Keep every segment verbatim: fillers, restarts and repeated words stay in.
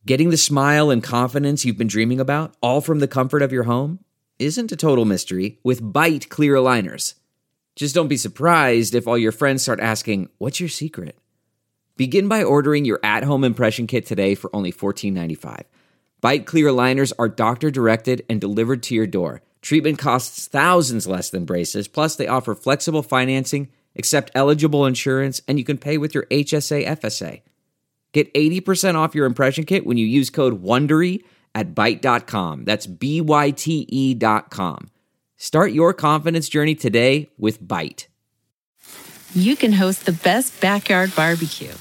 Getting the smile and confidence you've been dreaming about, all from the comfort of your home, isn't a total mystery with Byte clear aligners. Just don't be surprised if all your friends start asking, "What's your secret?" Begin by ordering your at-home impression kit today for only fourteen ninety-five. Byte clear aligners are doctor-directed and delivered to your door. Treatment costs thousands less than braces, plus they offer flexible financing, accept eligible insurance, and you can pay with your H S A F S A. Get eighty percent off your impression kit when you use code WONDERY at byte dot com. That's B Y T E dot com. Start your confidence journey today with Byte. You can host the best backyard barbecue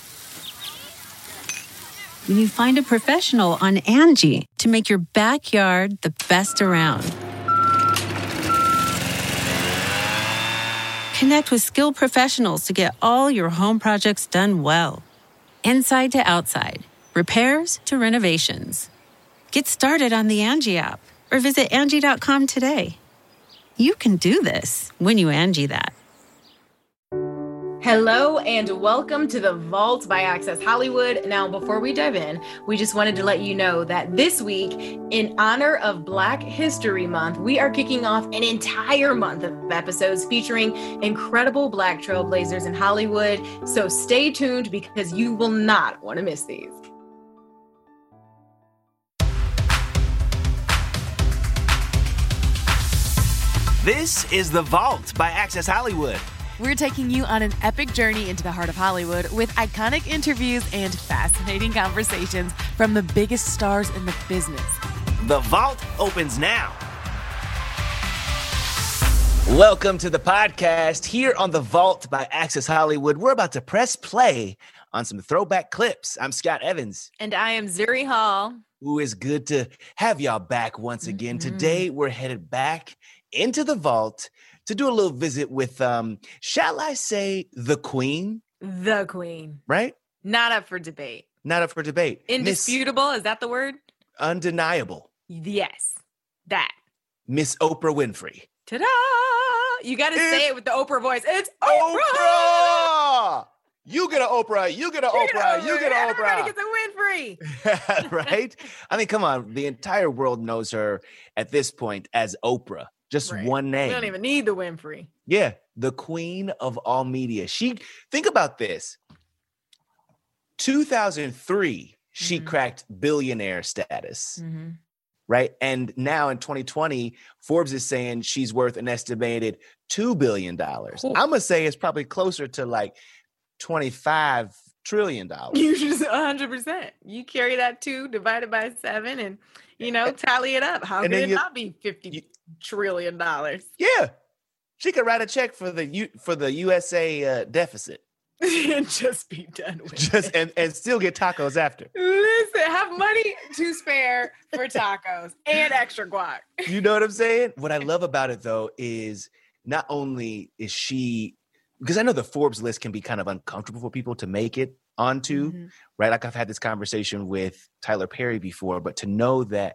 when you find a professional on Angie to make your backyard the best around. Connect with skilled professionals to get all your home projects done well. Inside to outside, repairs to renovations. Get started on the Angie app or visit Angie dot com today. You can do this when you Angie that. Hello and welcome to the Vault by Access Hollywood. Now, before we dive in, we just wanted to let you know that this week, in honor of Black History Month, we are kicking off an entire month of episodes featuring incredible Black trailblazers in Hollywood. So stay tuned because you will not want to miss these. This is The Vault by Access Hollywood. We're taking you on an epic journey into the heart of Hollywood with iconic interviews and fascinating conversations from the biggest stars in the business. The Vault opens now. Welcome to the podcast here on The Vault by Access Hollywood. We're about to press play on some throwback clips. I'm Scott Evans. And I am Zuri Hall. Ooh, it's good to have y'all back once again. Mm-hmm. Today, we're headed back into the vault to do a little visit with, um, shall I say, the Queen? The Queen. Right? Not up for debate. Not up for debate. Indisputable, Miss is that the word? Undeniable. Yes, that. Miss Oprah Winfrey. Ta-da! You got to say it with the Oprah voice. It's Oprah! Oprah! You get an Oprah. You get an Oprah. Oprah. You get an Oprah. Everybody gets a Winfrey. Right? I mean, come on. The entire world knows her at this point as Oprah. Just right. One name. We don't even need the Winfrey. Yeah. The queen of all media. She, think about this. two thousand three, she mm-hmm. cracked billionaire status. Mm-hmm. Right? And now in twenty twenty, Forbes is saying she's worth an estimated two billion dollars. Cool. I'm going to say it's probably closer to like twenty-five trillion dollars. You just one hundred percent. You carry that two divided by seven and, you know, tally it up. How could it you, not be fifty you, trillion dollars? Yeah. She could write a check for the U, for the U S A uh, deficit. And just be done with just, it. And, and still get tacos after. Listen, have money to spare for tacos and extra guac. You know what I'm saying? What I love about it, though, is not only is she, because I know the Forbes list can be kind of uncomfortable for people to make it onto, mm-hmm. right? Like I've had this conversation with Tyler Perry before, but to know that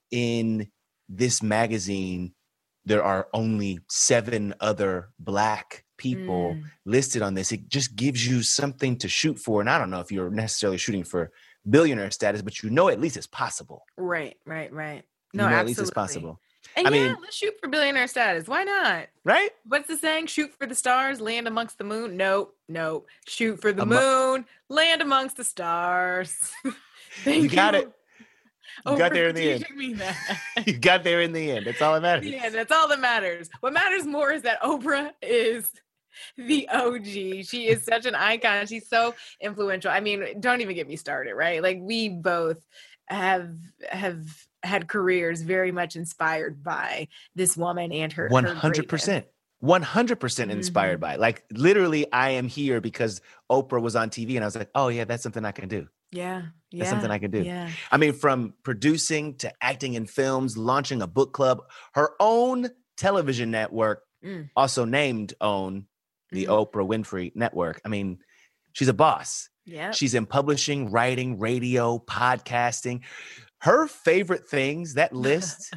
in this magazine, there are only seven other Black people mm. listed on this, it just gives you something to shoot for. And I don't know if you're necessarily shooting for billionaire status, but you know at least it's possible. Right, right, right. No, you know, absolutely. At least it's possible. And I yeah, mean, let's shoot for billionaire status. Why not? Right? What's the saying? Shoot for the stars, land amongst the moon. Nope, nope. Shoot for the Am- moon, land amongst the stars. Thank you got you. it. You got there in the end. You got there in the end. That's all that matters. Yeah, that's all that matters. What matters more is that Oprah is the O G. She is such an icon. She's so influential. I mean, don't even get me started, right? Like we both have have had careers very much inspired by this woman and her one hundred percent. one hundred percent inspired mm-hmm. by it. Like literally, I am here because Oprah was on T V and I was like, oh yeah, that's something I can do. Yeah. Yeah. That's something I can do. Yeah. I mean, from producing to acting in films, launching a book club, her own television network, mm. also named OWN, the mm-hmm. Oprah Winfrey Network. I mean, she's a boss. Yeah. She's in publishing, writing, radio, podcasting. Her favorite things, that list,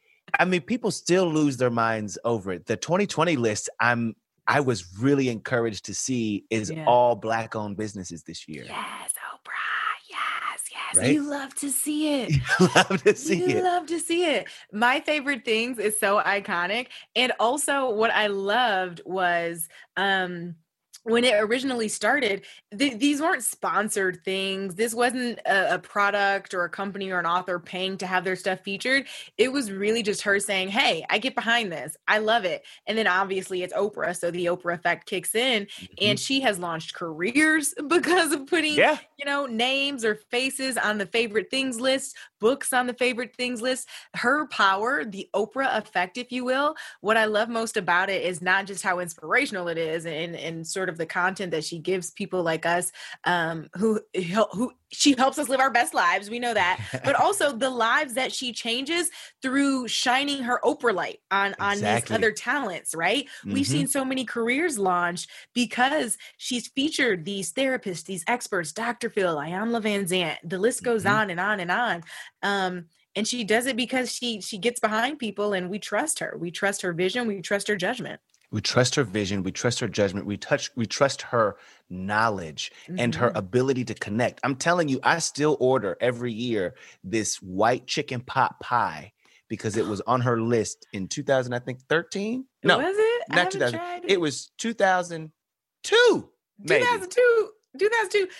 I mean, people still lose their minds over it. The twenty twenty list, I'm I was really encouraged to see is yeah. all Black-owned businesses this year. Yes, Oprah. Yes, right? You love to see it. You love to see you it. love to see it. My favorite things is so iconic. And also what I loved was um when it originally started, th- these weren't sponsored things. This wasn't a, a product or a company or an author paying to have their stuff featured. It was really just her saying, hey, I get behind this. I love it. And then obviously it's Oprah. So the Oprah effect kicks in, Mhm. and she has launched careers because of putting, Yeah. you know, names or faces on the favorite things list, books on the favorite things list. Her power, the Oprah effect, if you will, what I love most about it is not just how inspirational it is and, and sort of the content that she gives people like us, um, who, who she helps us live our best lives. We know that, but also the lives that she changes through shining her Oprah light on, on Exactly. these other talents, right? Mm-hmm. We've seen so many careers launched because she's featured these therapists, these experts, Doctor Phil, Iyanla Vanzant, the list goes Mm-hmm. on and on and on. Um, and she does it because she she gets behind people, and we trust her. We trust her vision. We trust her judgment. We trust her vision. We trust her judgment. We touch. We trust her knowledge mm-hmm. and her ability to connect. I'm telling you, I still order every year this white chicken pot pie because it was on her list in two thousand, I think thirteen. No, was it? Not two thousand. It. it was two thousand two. Maybe. two thousand two. two thousand two.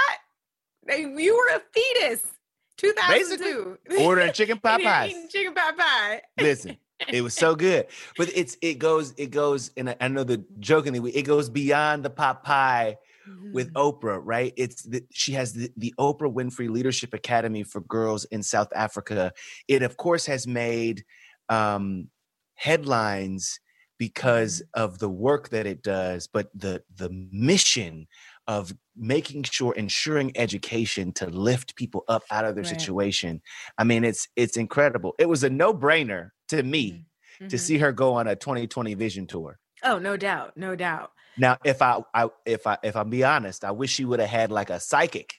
Scott, you were a fetus. two thousand two. Basically, ordering chicken pot pies. Eating chicken pot pie. Listen. It was so good, but it's it goes it goes and I know the jokingly it goes beyond the pot pie mm-hmm. with Oprah, right? It's the, she has the, the Oprah Winfrey Leadership Academy for Girls in South Africa. It of course has made um, headlines because of the work that it does, but the the mission of making sure ensuring education to lift people up out of their right. situation. I mean, it's it's incredible. It was a no-brainer to me mm-hmm. to see her go on a twenty twenty vision tour. Oh, no doubt. No doubt. Now, if I, I if I if I'm be honest, I wish she would have had like a psychic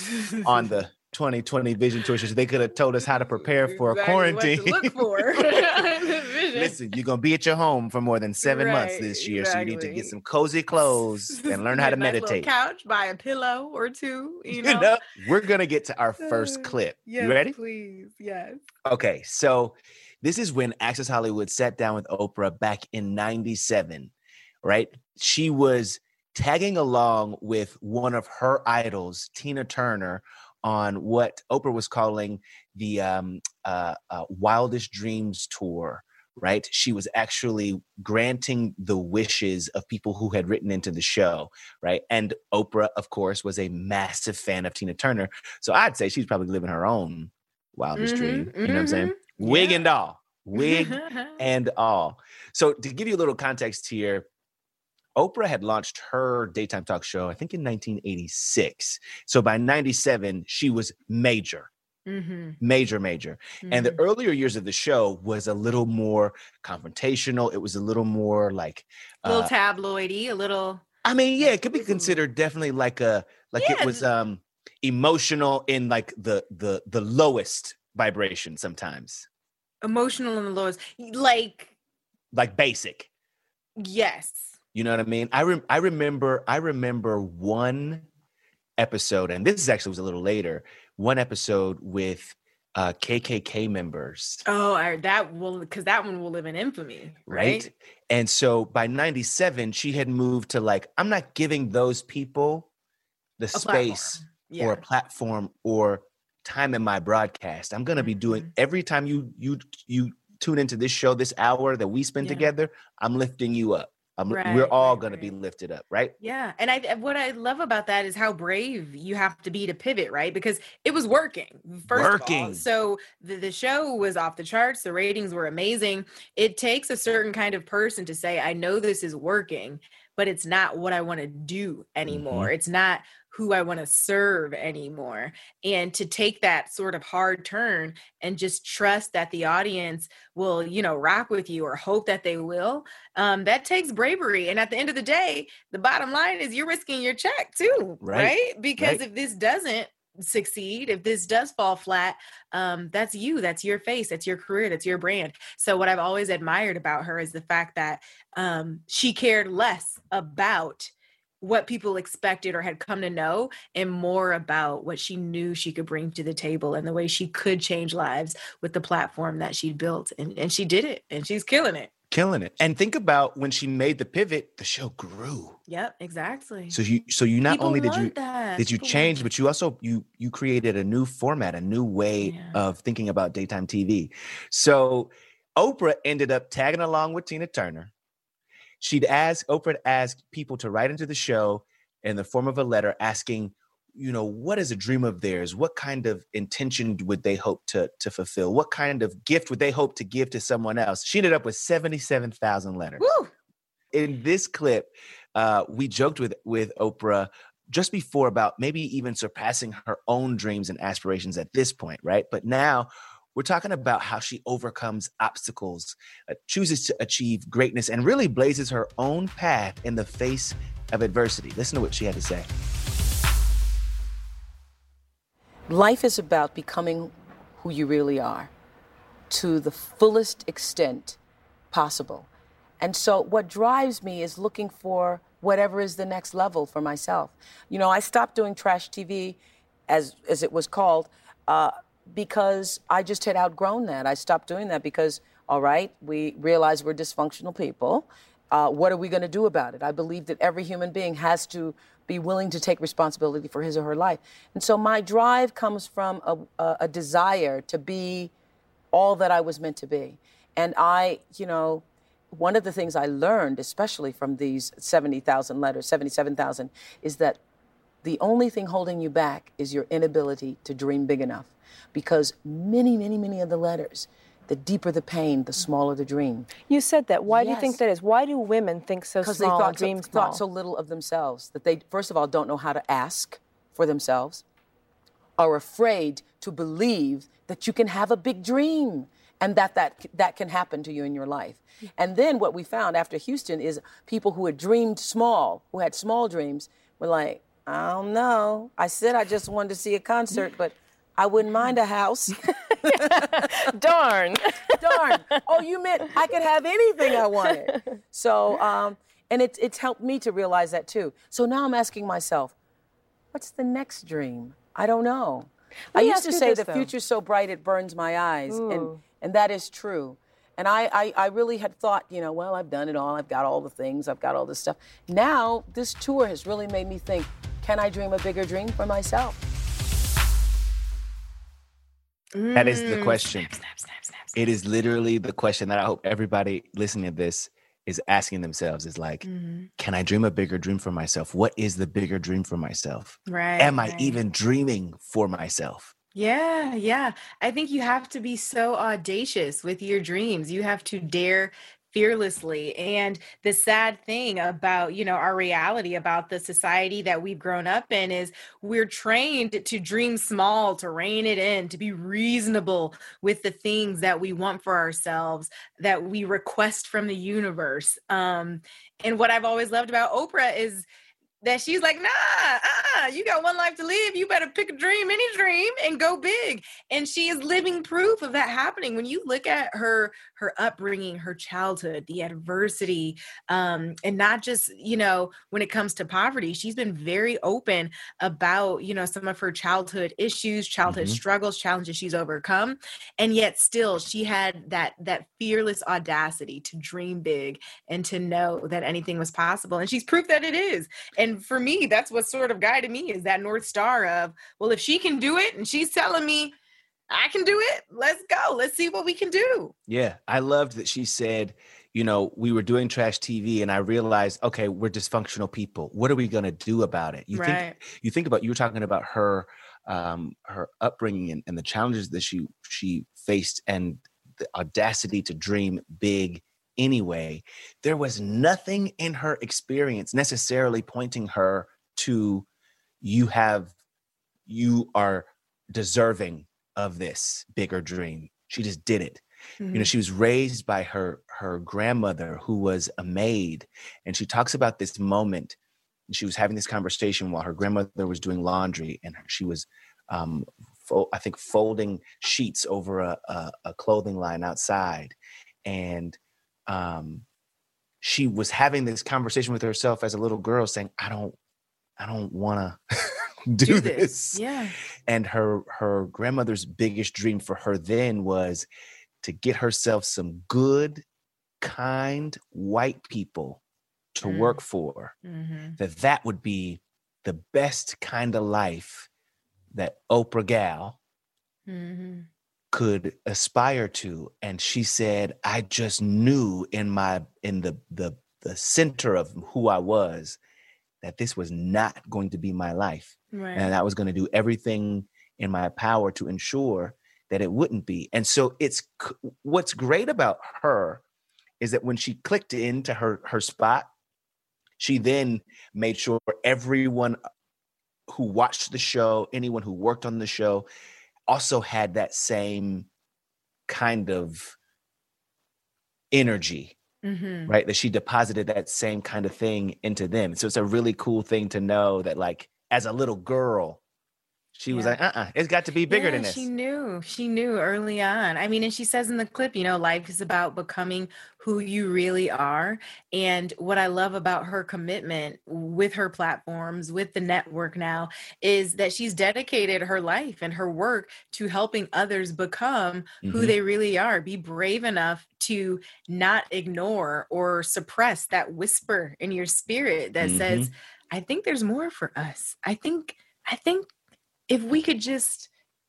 on the twenty twenty vision tour, so they could have told us how to prepare for exactly a quarantine. What to look for. Listen, you're gonna be at your home for more than seven right, months this year, exactly. So you need to get some cozy clothes and learn how to nice meditate. Couch, buy a pillow or two. You know, you know? We're gonna get to our first clip. Yes, you ready? Please, yes. Okay, so this is when Access Hollywood sat down with Oprah back in ninety-seven. Right, she was tagging along with one of her idols, Tina Turner, on what Oprah was calling the um, uh, uh, Wildest Dreams tour, right? She was actually granting the wishes of people who had written into the show, right? And Oprah, of course, was a massive fan of Tina Turner. So I'd say she's probably living her own wildest mm-hmm, dream. You know mm-hmm. what I'm saying? Wig yeah. and all. Wig and all. So to give you a little context here, Oprah had launched her daytime talk show, I think in nineteen eighty-six. So by ninety-seven, she was major, mm-hmm. major, major. Mm-hmm. And the earlier years of the show was a little more confrontational. It was a little more like a little uh, tabloidy, a little. I mean, yeah, it could be considered definitely like a like yeah. it was um emotional in like the the the lowest vibration sometimes. Emotional in the lowest, like like basic. Yes. You know what I mean? I re- I remember I remember one episode, and this actually was a little later, one episode with uh, K K K members. Oh, I, that will, because that one will live in infamy, right? right? And so by ninety-seven, she had moved to like, I'm not giving those people the a space yeah. or a platform or time in my broadcast. I'm going to be doing mm-hmm. every time you you you tune into this show, this hour that we spend yeah. together, I'm lifting you up. Um, right, we're all right, going right. to be lifted up, right? Yeah. And I, what I love about that is how brave you have to be to pivot, right? Because it was working, first working. of all. So the, the show was off the charts. The ratings were amazing. It takes a certain kind of person to say, I know this is working, but it's not what I want to do anymore. Mm-hmm. It's not who I want to serve anymore. And to take that sort of hard turn and just trust that the audience will, you know, rock with you or hope that they will, um, that takes bravery. And at the end of the day, the bottom line is you're risking your check too, right? right? Because right. if this doesn't succeed, if this does fall flat, um, that's you, that's your face, that's your career, that's your brand. So what I've always admired about her is the fact that um, she cared less about what people expected or had come to know, and more about what she knew she could bring to the table and the way she could change lives with the platform that she built. And, and she did it, and she's killing it. Killing it. And think about when she made the pivot, the show grew. Yep, exactly. So you so you not People only did you want that. did you People change, want but you also you you created a new format, a new way Yeah. of thinking about daytime T V. So Oprah ended up tagging along with Tina Turner. She'd ask Oprah to ask people to write into the show in the form of a letter asking, you know, what is a dream of theirs? What kind of intention would they hope to, to fulfill? What kind of gift would they hope to give to someone else? She ended up with seventy-seven thousand letters. Woo! In this clip, uh, we joked with, with Oprah just before about maybe even surpassing her own dreams and aspirations at this point, right? But now we're talking about how she overcomes obstacles, uh, chooses to achieve greatness, and really blazes her own path in the face of adversity. Listen to what she had to say. Life is about becoming who you really are to the fullest extent possible. And so what drives me is looking for whatever is the next level for myself. You know, I stopped doing trash T V, as as it was called, uh, because I just had outgrown that. I stopped doing that because, all right, we realize we're dysfunctional people. Uh, what are we going to do about it? I believe that every human being has to be willing to take responsibility for his or her life. And so my drive comes from a, a, a desire to be all that I was meant to be. And I, you know, one of the things I learned, especially from these seventy thousand letters, seventy-seven thousand, is that the only thing holding you back is your inability to dream big enough. Because many, many, many of the letters, the deeper the pain, the smaller the dream. You said that. Why do you Yes. think that is? Why do women think so Because they small thought and so, dream small? thought so little of themselves, that they, first of all, don't know how to ask for themselves, are afraid to believe that you can have a big dream and that that, that can happen to you in your life. And then what we found after Houston is people who had dreamed small, who had small dreams, were like, I don't know. I said I just wanted to see a concert, but I wouldn't mind a house. Darn. Darn. Oh, you meant I could have anything I wanted. So, um, and it's it's helped me to realize that too. So now I'm asking myself, what's the next dream? I don't know. Let I me used ask to you say this, the though. future's so bright it burns my eyes, and Ooh. and that is true. And I, I, I really had thought, you know, well, I've done it all. I've got all the things. I've got all this stuff. Now, this tour has really made me think, can I dream a bigger dream for myself? That is the question. Snap, snap, snap, snap, snap. It is literally the question that I hope everybody listening to this is asking themselves is like, Mm-hmm. can I dream a bigger dream for myself? What is the bigger dream for myself? Right. Am I right. even dreaming for myself? Yeah, yeah. I think you have to be so audacious with your dreams. You have to dare fearlessly. And the sad thing about, you know, our reality about the society that we've grown up in is we're trained to dream small, to rein it in, to be reasonable with the things that we want for ourselves, that we request from the universe. Um, and what I've always loved about Oprah is that she's like, nah, uh-uh, you got one life to live. You better pick a dream, any dream, and go big. And she is living proof of that happening. When you look at her, her upbringing, her childhood, the adversity, um, and not just, you know, when it comes to poverty, she's been very open about, you know, some of her childhood issues, childhood Mhm. struggles, challenges she's overcome. And yet still she had that, that fearless audacity to dream big and to know that anything was possible. And she's proof that it is. And for me, that's what sort of guided me, is that North Star of, well, if she can do it and she's telling me I can do it, let's go. Let's see what we can do. Yeah, I loved that she said, you know, we were doing trash T V and I realized, okay, we're dysfunctional people. What are we going to do about it? You Right. think you think about, you were talking about her um, her upbringing and, and the challenges that she she faced and the audacity to dream big anyway. There was nothing in her experience necessarily pointing her to, you have, you are deserving of this bigger dream. She just did it. You know, she was raised by her her grandmother, who was a maid, and she talks about this moment. And she was having this conversation while her grandmother was doing laundry, and she was, um, fo- I think, folding sheets over a, a, a clothing line outside, and um, she was having this conversation with herself as a little girl saying, I don't, I don't want to do, Do this. this. Yeah. And her, her grandmother's biggest dream for her then was to get herself some good, kind white people to Mm. work for, Mm-hmm. that that would be the best kind of life that Oprah gal Mm-hmm. could aspire to. And she said, I just knew in my, in the, the, the center of who I was, that this was not going to be my life. Right. And I was going to do everything in my power to ensure that it wouldn't be. And so it's, what's great about her is that when she clicked into her, her spot, she then made sure everyone who watched the show, anyone who worked on the show, also had that same kind of energy, Mm-hmm. right? That she deposited that same kind of thing into them. So it's a really cool thing to know that, like, as a little girl, she was Yeah. like, uh-uh, it's got to be bigger Yeah, than this. She knew. She knew early on. I mean, and she says in the clip, you know, life is about becoming who you really are. And what I love about her commitment with her platforms, with the network now, is that she's dedicated her life and her work to helping others become who Mhm. they really are. Be brave enough to not ignore or suppress that whisper in your spirit that Mhm. says, I think there's more for us. I think, I think if we could just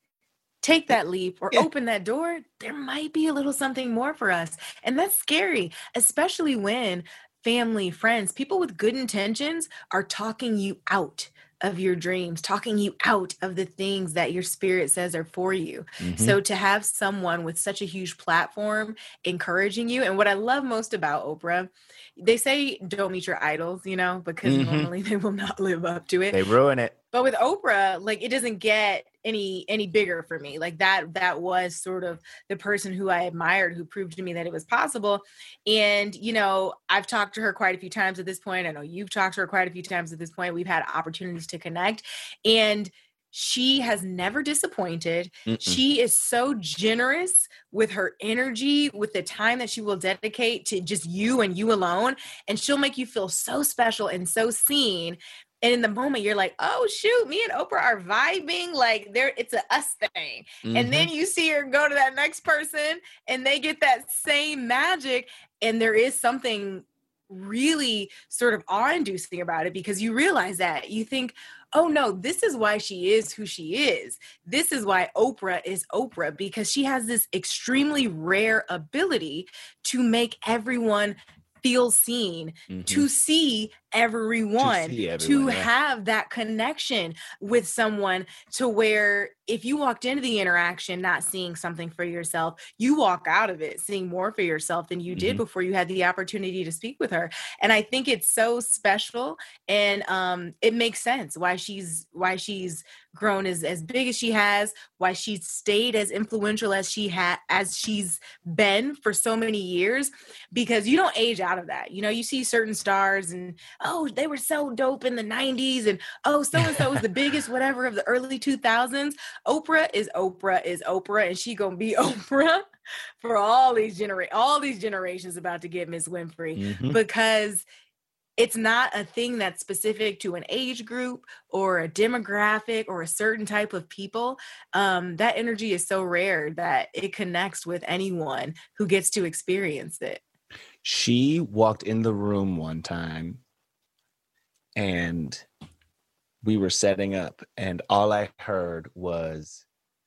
take that leap or Yeah. open that door, there might be a little something more for us. And that's scary, especially when family, friends, people with good intentions are talking you out of your dreams, talking you out of the things that your spirit says are for you. Mhm. So to have someone with such a huge platform encouraging you, and what I love most about Oprah, they say don't meet your idols, you know, because Mhm. normally they will not live up to it. They ruin it. But with Oprah, like, it doesn't get any any bigger for me. Like that that was sort of the person who I admired, who proved to me that it was possible. And, you know, I've talked to her quite a few times at this point. I know you've talked to her quite a few times at this point. We've had opportunities to connect. And she has never disappointed. Mm-mm. She is so generous with her energy, with the time that she will dedicate to just you and you alone. And she'll make you feel so special and so seen. And in the moment, you're like, oh, shoot, me and Oprah are vibing. Like, there, it's a us thing. Mhm. And then you see her go to that next person and they get that same magic. And there is something really sort of awe-inducing about it, because you realize that you think, oh no, this is why she is who she is. This is why Oprah is Oprah, because she has this extremely rare ability to make everyone feel seen, Mhm. to see everyone, To see to everyone, yeah. have that connection with someone, to where if you walked into the interaction not seeing something for yourself, you walk out of it seeing more for yourself than you did Mhm. before you had the opportunity to speak with her. And I think it's so special, and um, it makes sense why she's why she's grown as as big as she has, why she's stayed as influential as she had as she's been for so many years, because you don't age out of that. You know, you see certain stars and, oh, they were so dope in the nineties, and oh, so-and-so was the biggest whatever of the early two thousands. Oprah is Oprah is Oprah, and she gonna be Oprah for all these genera- all these generations about to get Miss Winfrey, Mhm. because it's not a thing that's specific to an age group or a demographic or a certain type of people. Um, that energy is so rare that it connects with anyone who gets to experience it. She walked in the room one time and we were setting up, and all I heard was,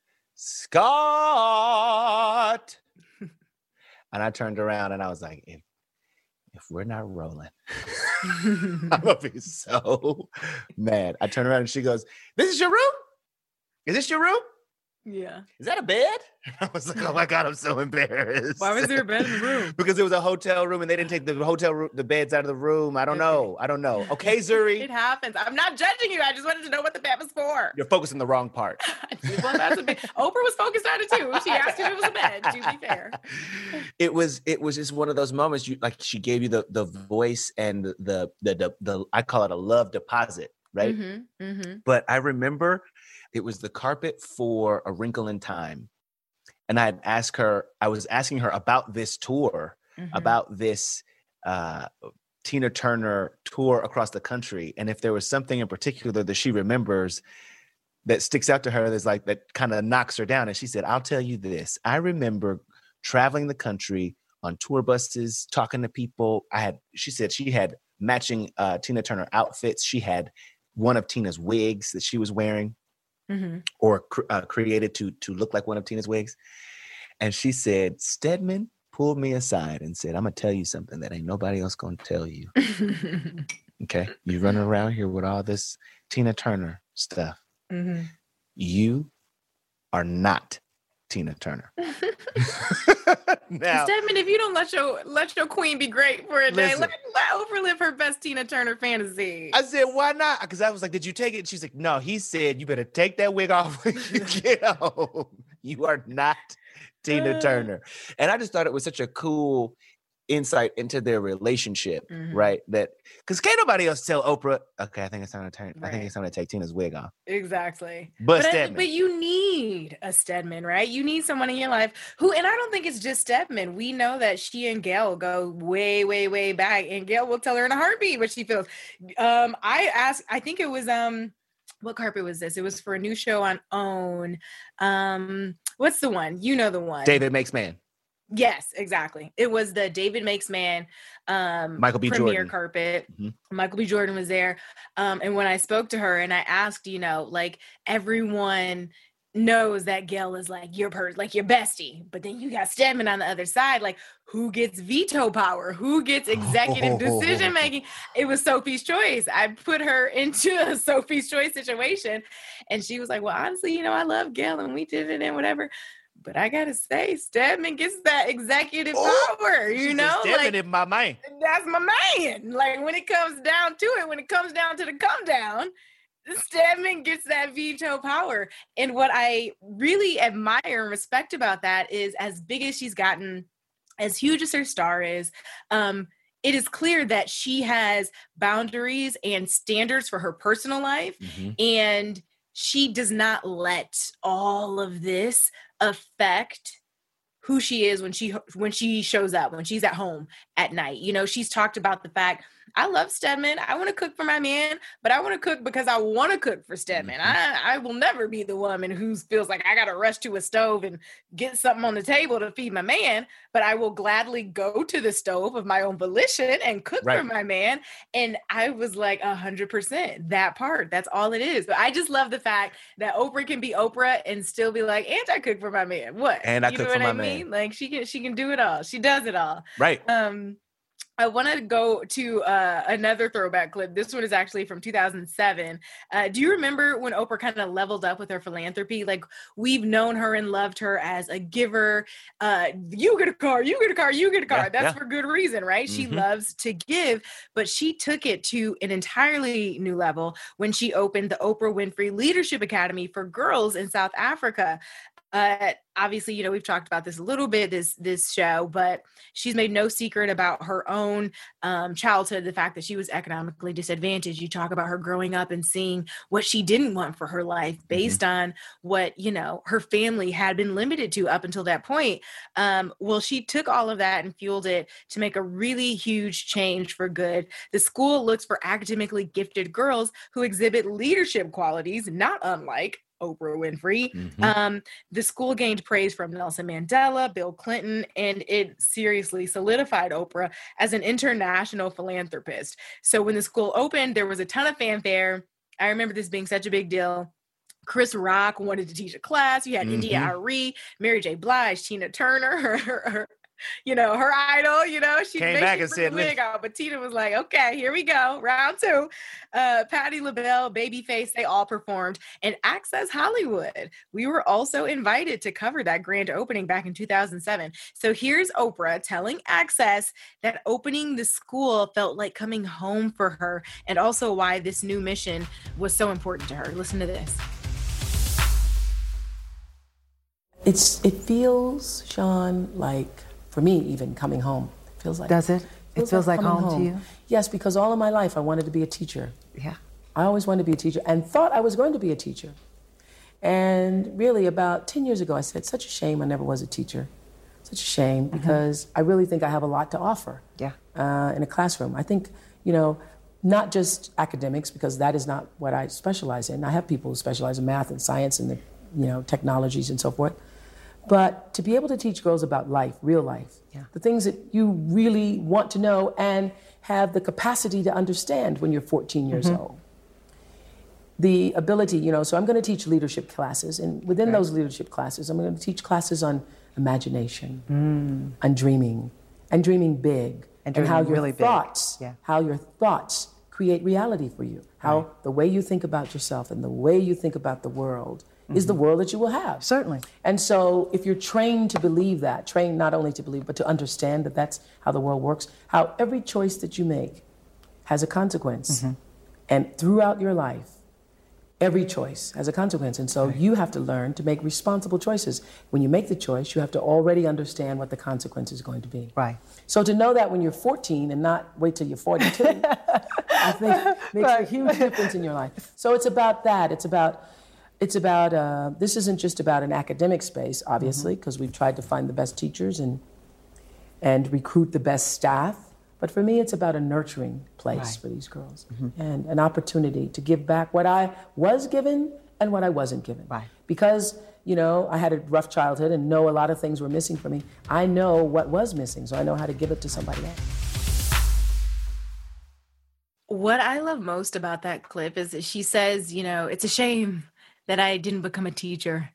Scott. And I turned around and I was like, if, if we're not rolling, I'm gonna be so mad. I turned around and she goes, this is your room? Is this your room? Yeah. Is that a bed? I was like, oh my God, I'm so embarrassed. Why was there a bed in the room? Because it was a hotel room and they didn't take the hotel room, the beds out of the room. I don't know. I don't know. Okay, Zuri. It happens. I'm not judging you. I just wanted to know what the bed was for. You're focused on the wrong part. Well, that's a bit. Oprah was focused on it too. She asked if it was a bed, to be fair. It was it was just one of those moments, you like she gave you the the voice and the the the, the, the I call it a love deposit, right? Mm-hmm, mm-hmm. But I remember it was the carpet for A Wrinkle in Time. And I had asked her, I was asking her about this tour, Mm-hmm. about this uh, Tina Turner tour across the country. And if there was something in particular that she remembers that sticks out to her, that's like, that kind of knocks her down. And she said, I'll tell you this. I remember traveling the country on tour buses, talking to people. I had, she said she had matching uh, Tina Turner outfits. She had one of Tina's wigs that she was wearing mm-hmm. or cr- uh, created to, to look like one of Tina's wigs. And she said, Stedman pulled me aside and said, I'm going to tell you something that ain't nobody else going to tell you. Okay? You running around here with all this Tina Turner stuff. Mm-hmm. You are not Tina Turner. Now, Stedman, if you don't let your let your queen be great for a day, listen, let, let Oprah live her best Tina Turner fantasy. I said, why not? Because I was like, did you take it? And she's like, no, he said, you better take that wig off when you get home. You are not Tina Turner. And I just thought it was such a cool insight into their relationship, mm-hmm. right? That because can't nobody else tell Oprah, okay, I think it's time to turn. Right. I think it's time to take Tina's wig off. Exactly. But, but Stedman. I, but you need a Stedman, right? You need someone in your life who, and I don't think it's just Stedman. We know that she and Gail go way, way, way back, and Gail will tell her in a heartbeat what she feels. Um, I asked, I think it was um. What carpet was this? It was for a new show on OWN. Um, what's the one? You know the one. David Makes Man. Yes, exactly. It was the David Makes Man um, Michael B. premiere Jordan. carpet. Mm-hmm. Michael B. Jordan was there. Um, and when I spoke to her and I asked, you know, like everyone knows that Gail is like your person, like your bestie, but then you got Stedman on the other side. Like, who gets veto power? Who gets executive decision making? It was Sophie's Choice. I put her into a Sophie's Choice situation, and she was like, "Well, honestly, you know, I love Gail, and we did it and whatever." But I gotta say, Stedman gets that executive oh, power. You know, Stedman like is my man. That's my man. Like when it comes down to it, when it comes down to the come down. Stedman gets that veto power. And what I really admire and respect about that is, as big as she's gotten, as huge as her star is, um, it is clear that she has boundaries and standards for her personal life. Mm-hmm. And she does not let all of this affect who she is when she when she shows up, when she's at home at night. You know, she's talked about the fact, I love Stedman. I want to cook for my man, but I want to cook because I want to cook for Stedman. Mm-hmm. I, I will never be the woman who feels like I got to rush to a stove and get something on the table to feed my man, but I will gladly go to the stove of my own volition and cook right. for my man. And I was like a hundred percent that part. That's all it is. But I just love the fact that Oprah can be Oprah and still be like, and I cook for my man. What? And I you cook know for what my I mean? man. Like she can, she can do it all. She does it all. Right. Um, I want to go to uh, another throwback clip. This one is actually from two thousand seven. Uh, do you remember when Oprah kind of leveled up with her philanthropy? Like, we've known her and loved her as a giver. Uh, you get a car, you get a car, you get a car. Yeah, That's yeah. for good reason, right? Mm-hmm. She loves to give, but she took it to an entirely new level when she opened the Oprah Winfrey Leadership Academy for girls in South Africa. Uh, obviously, you know, we've talked about this a little bit, this this show, but she's made no secret about her own um, childhood, the fact that she was economically disadvantaged. You talk about her growing up and seeing what she didn't want for her life based mm-hmm. on what, you know, her family had been limited to up until that point. Um, well, she took all of that and fueled it to make a really huge change for good. The school looks for academically gifted girls who exhibit leadership qualities, not unlike Oprah Winfrey. Mm-hmm. Um, the school gained praise from Nelson Mandela, Bill Clinton, and it seriously solidified Oprah as an international philanthropist. So when the school opened, there was a ton of fanfare. I remember this being such a big deal. Chris Rock wanted to teach a class. You had mm-hmm. India Arie, Mary J. Blige, Tina Turner, her, her, her you know, her idol, you know, she came back and said, the wig out, but Tina was like, okay, here we go. Round two. Uh, Patti LaBelle, Babyface, they all performed. And Access Hollywood, we were also invited to cover that grand opening back in two thousand seven. So here's Oprah telling Access that opening the school felt like coming home for her, and also why this new mission was so important to her. Listen to this. It's It feels, Sean, like, for me, even coming home, it feels like. Does it? Feels it feels like, like home, home to you? Yes, because all of my life I wanted to be a teacher. Yeah. I always wanted to be a teacher and thought I was going to be a teacher. And really about ten years ago, I said, such a shame I never was a teacher. such a shame because I really think I have a lot to offer. Yeah. Uh, in a classroom. I think, you know, not just academics, because that is not what I specialize in. I have people who specialize in math and science and the, you know, technologies and so forth. But to be able to teach girls about life, real life, yeah. the things that you really want to know and have the capacity to understand when you're fourteen years Mm-hmm. old. The ability, you know, so I'm going to teach leadership classes, and within right. those leadership classes, I'm going to teach classes on imagination, mm. on dreaming, and dreaming big, and, and how your really thoughts, yeah. how your thoughts create reality for you, how right. the way you think about yourself and the way you think about the world mm-hmm. is the world that you will have. Certainly. And so if you're trained to believe that, trained not only to believe, but to understand that that's how the world works, how every choice that you make has a consequence. Mm-hmm. And throughout your life, every choice has a consequence. And so right. you have to learn to make responsible choices. When you make the choice, you have to already understand what the consequence is going to be. Right. So to know that when you're fourteen and not wait till you're forty-two, I think makes right. a huge difference in your life. So it's about that. It's about, it's about, uh, this isn't just about an academic space, obviously, because mm-hmm. we've tried to find the best teachers and and recruit the best staff. But for me, it's about a nurturing place right. for these girls mm-hmm. and an opportunity to give back what I was given and what I wasn't given. Right. Because, you know, I had a rough childhood and know a lot of things were missing for me. I know what was missing, so I know how to give it to somebody else. What I love most about that clip is that she says, you know, it's a shame that I didn't become a teacher.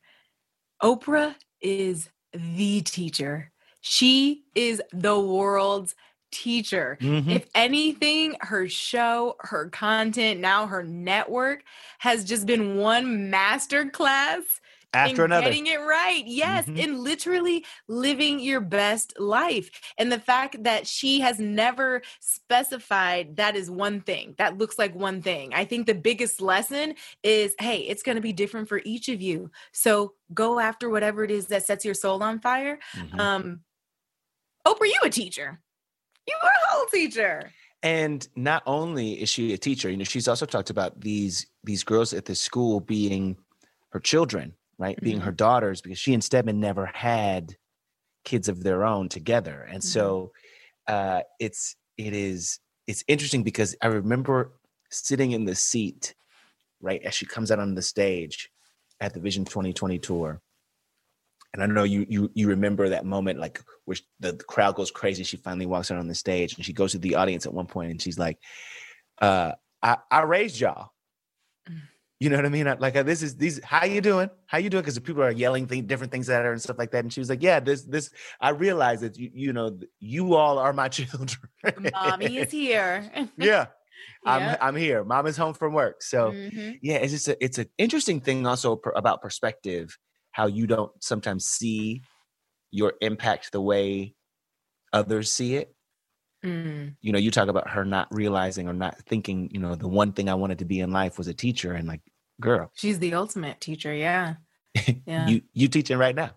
Oprah is the teacher. She is the world's teacher. Mm-hmm. If anything, her show, her content, now her network has just been one master class after in another. Getting it right. Yes. Mm-hmm. In literally living your best life. And the fact that she has never specified that is one thing, that looks like one thing. I think the biggest lesson is, hey, it's going to be different for each of you. So go after whatever it is that sets your soul on fire. Mm-hmm. Um, Oprah, you a teacher. You are a whole teacher. And not only is she a teacher, you know, she's also talked about these these girls at the school being her children, right? Mm-hmm. Being her daughters, because she and Stedman never had kids of their own together. And mm-hmm. so uh, it's it is it's interesting because I remember sitting in the seat, right, as she comes out on the stage at the Vision twenty twenty tour. And I know you you you remember that moment, like where the, the crowd goes crazy. She finally walks out on the stage and she goes to the audience at one point and she's like, uh, I, I raised y'all. You know what I mean? I, like this is these, how you doing? How you doing? Because people are yelling things, different things at her and stuff like that. And she was like, yeah, this, this, I realized that you, you know, you all are my children. Mommy is here. yeah. Yeah. I'm I'm here. Mom is home from work. So mm-hmm. yeah, it's just a, it's an interesting thing also per, about perspective. How you don't sometimes see your impact the way others see it. Mm. You know, you talk about her not realizing or not thinking, you know, the one thing I wanted to be in life was a teacher, and like, girl. She's the ultimate teacher. Yeah. Yeah. you you teaching right now.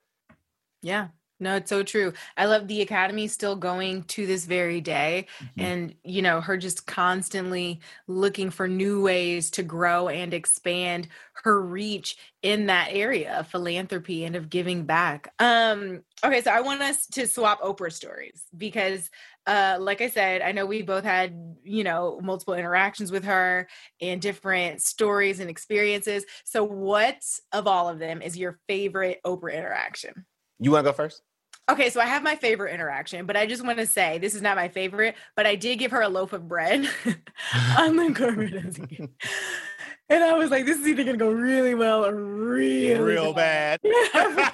Yeah. No, it's so true. I love the Academy still going to this very day. Mm-hmm. And, you know, her just constantly looking for new ways to grow and expand her reach in that area of philanthropy and of giving back. Um, okay, so I want us to swap Oprah stories because, uh, like I said, I know we both had, you know, multiple interactions with her and different stories and experiences. So what of all of them is your favorite Oprah interaction? You want to go first? Okay, so I have my favorite interaction, but I just want to say this is not my favorite, but I did give her a loaf of bread on the corporate designation. And I was like, this is either going to go really well or really real bad. Because,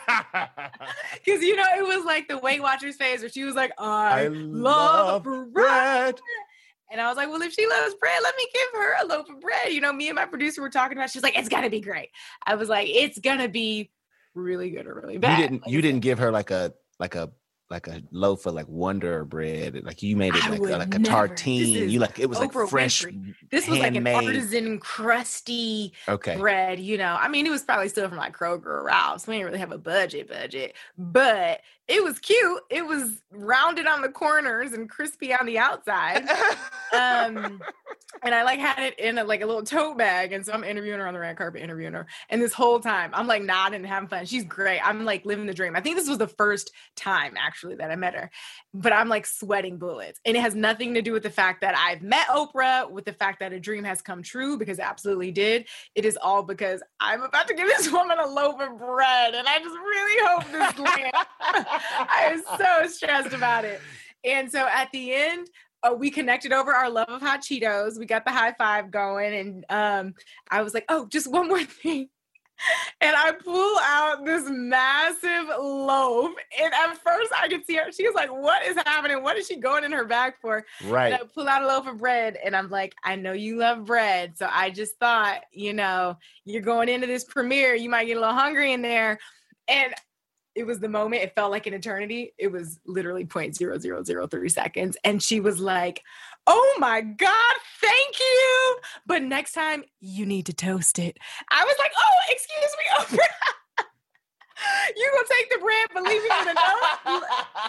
you know, it was like the Weight Watchers phase where she was like, I, I love, love bread. bread. And I was like, well, if she loves bread, let me give her a loaf of bread. You know, me and my producer were talking about it. She's like, it's going to be great. I was like, it's going to be really good or really bad. You didn't, like you didn't give her like a, like a like a loaf of like Wonder Bread. Like you made it I like, would like a never. tartine. This is You like, it was Oprah like fresh, Winfrey. This was like an handmade. artisan, crusty Okay. bread, you know. I mean, it was probably still from like Kroger or Ralph's. We didn't really have a budget budget, but it was cute. It was rounded on the corners and crispy on the outside. um, and I like had it in a, like a little tote bag. And so I'm interviewing her on the red carpet, interviewing her. And this whole time I'm like nodding and having fun. She's great. I'm like living the dream. I think this was the first time actually that I met her, but I'm like sweating bullets. And it has nothing to do with the fact that I've met Oprah, with the fact that a dream has come true, because it absolutely did. It is all because I'm about to give this woman a loaf of bread. And I just really hope this lands. I am so stressed about it. And so at the end, uh, we connected over our love of hot Cheetos. We got the high five going. And um, I was like, oh, just one more thing. And I pull out this massive loaf. And at first I could see her. She was like, what is happening? What is she going in her bag for? Right. And I pull out a loaf of bread and I'm like, I know you love bread. So I just thought, you know, you're going into this premiere. You might get a little hungry in there. And it was the moment. It felt like an eternity. It was literally zero point zero zero zero three seconds. And she was like, oh my God, thank you. But next time you need to toast it. I was like, oh, excuse me, Oprah. You gonna take the bread, but leave me with a note?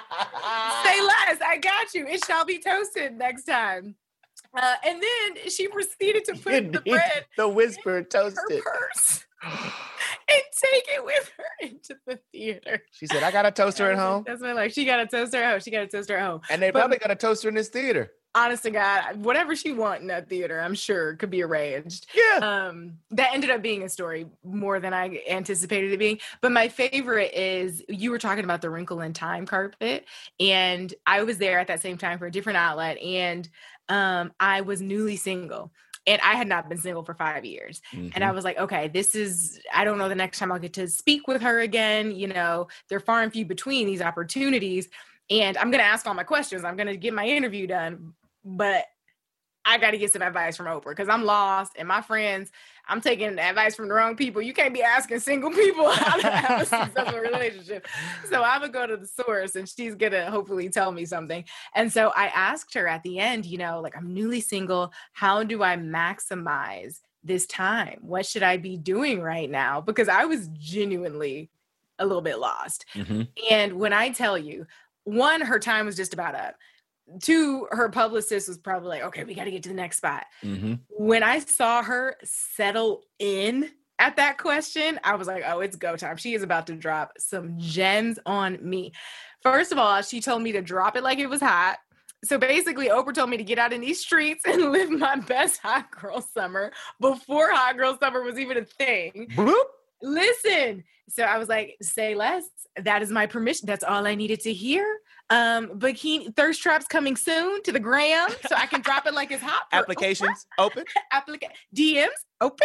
Say less. I got you. It shall be toasted next time. Uh, and then she proceeded to put You the need bread the whisper in toasted. her purse and take it with her into the theater. She said, I got a toaster at home. That's my life. She got a toaster at home. She got a toaster at home. And they But- probably got a toaster in this theater. Honest to God, whatever she want in that theater, I'm sure could be arranged. Yeah. Um, that ended up being a story more than I anticipated it being. But my favorite is, you were talking about the Wrinkle in Time carpet, and I was there at that same time for a different outlet, and um, I was newly single. And I had not been single for five years. Mm-hmm. And I was like, okay, this is, I don't know the next time I'll get to speak with her again. You know, they're far and few between, these opportunities. And I'm going to ask all my questions. I'm going to get my interview done. But I got to get some advice from Oprah, because I'm lost. And my friends, I'm taking advice from the wrong people. You can't be asking single people how to have a successful relationship. So I'm going to go to the source, and she's going to hopefully tell me something. And so I asked her at the end, you know, like, I'm newly single. How do I maximize this time? What should I be doing right now? Because I was genuinely a little bit lost. Mm-hmm. And when I tell you, one, her time was just about up. Two, her publicist was probably like, okay, we got to get to the next spot. Mm-hmm. When I saw her settle in at that question, I was like, oh, it's go time. She is about to drop some gems on me. First of all, she told me to drop it like it was hot. So basically, Oprah told me to get out in these streets and live my best hot girl summer before hot girl summer was even a thing. Bloop. Listen. So I was like, say less. That is my permission. That's all I needed to hear. Um, bikini thirst traps coming soon to the gram, so I can drop it like it's hot. Applications open. Applica- D Ms open.